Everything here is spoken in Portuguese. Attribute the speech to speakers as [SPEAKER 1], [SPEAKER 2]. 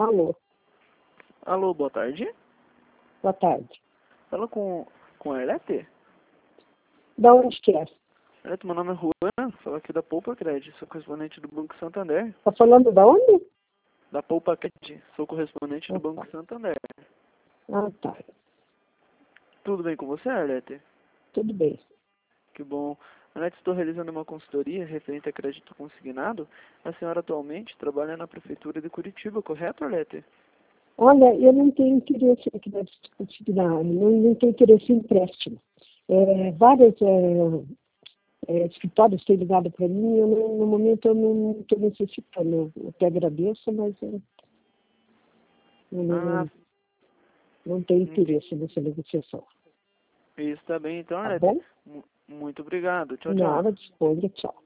[SPEAKER 1] Alô,
[SPEAKER 2] Alô, boa tarde.
[SPEAKER 1] boa tarde.
[SPEAKER 2] Fala com a Arlete?
[SPEAKER 1] Da onde que é?
[SPEAKER 2] Arlete, meu nome é Juan, falo aqui da Poupa Cred, sou correspondente do Banco Santander.
[SPEAKER 1] Tá falando da onde?
[SPEAKER 2] Da Poupa Cred, sou correspondente do
[SPEAKER 1] Ah,
[SPEAKER 2] Banco
[SPEAKER 1] tá.
[SPEAKER 2] Santander.
[SPEAKER 1] Ah, tá.
[SPEAKER 2] Tudo bem com você, Arlete?
[SPEAKER 1] Tudo bem.
[SPEAKER 2] Que bom. Arlete, estou realizando uma consultoria referente a crédito consignado. A senhora atualmente trabalha na Prefeitura de Curitiba, correto, Arlete?
[SPEAKER 1] Olha, eu não tenho interesse em crédito consignado, não tenho interesse em empréstimo. Vários escritórios têm ligado para mim, no momento eu não estou necessitando. Eu até agradeço, mas eu
[SPEAKER 2] Ah,
[SPEAKER 1] não tenho
[SPEAKER 2] entendi.
[SPEAKER 1] interesse nessa negociação.
[SPEAKER 2] Isso tá bem, então,
[SPEAKER 1] Tá
[SPEAKER 2] Arlete.
[SPEAKER 1] bom?
[SPEAKER 2] Muito obrigado. Tchau, tchau.
[SPEAKER 1] Nada, disponha, tchau.